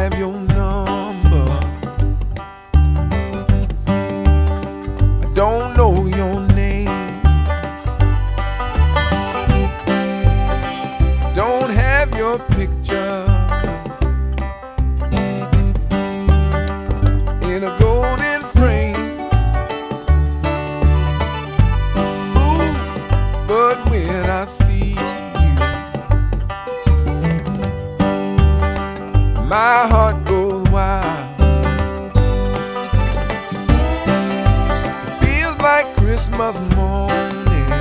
have your number. I don't know your name. I don't have your picture in a golden frame. Ooh, but when I see my heart goes wild. It feels like Christmas morning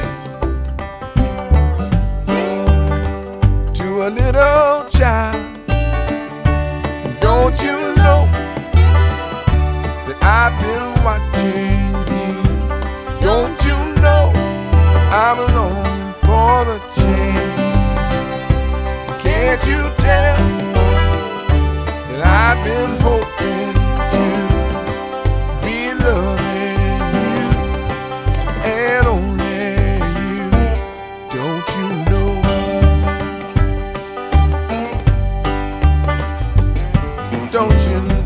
to a little child. And don't you know that I've been watching you? Don't you know I'm longing for the chance? Can't you tell that I've been hoping to be loving you and only you? Don't you know? Don't you know?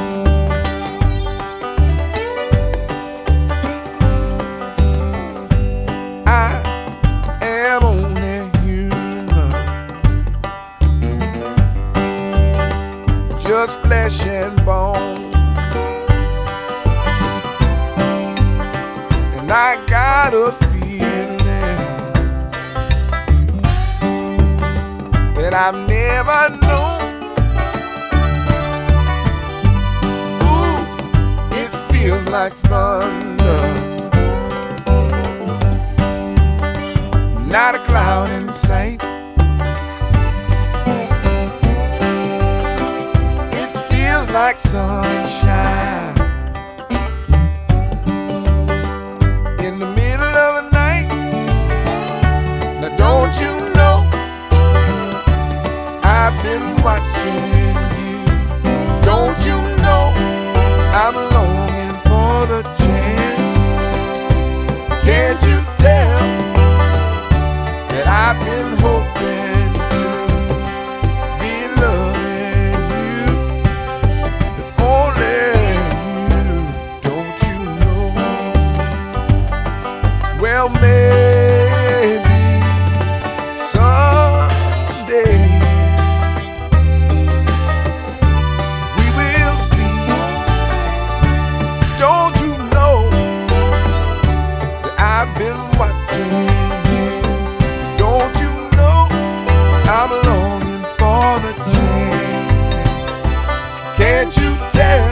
I am only human, just flesh and bone, and I got a feeling that I've never known. Ooh, it feels like thunder, not a cloud in sight. Like sunshine in the middle of the night. Now don't you know I've been watching you? Don't you know I'm longing for the chance? Can't you tell that I've been hoping to be loving? Well, maybe someday we will see. Don't you know that I've been watching you? Don't you know I'm longing for the chance? Can't you tell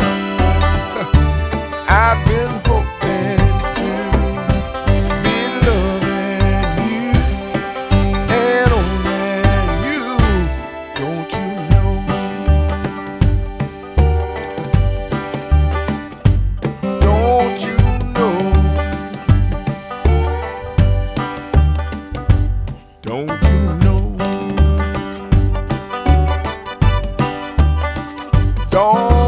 I've been hoping to be loving you and only you? Don't you know? Don't you know? Don't you know? Don't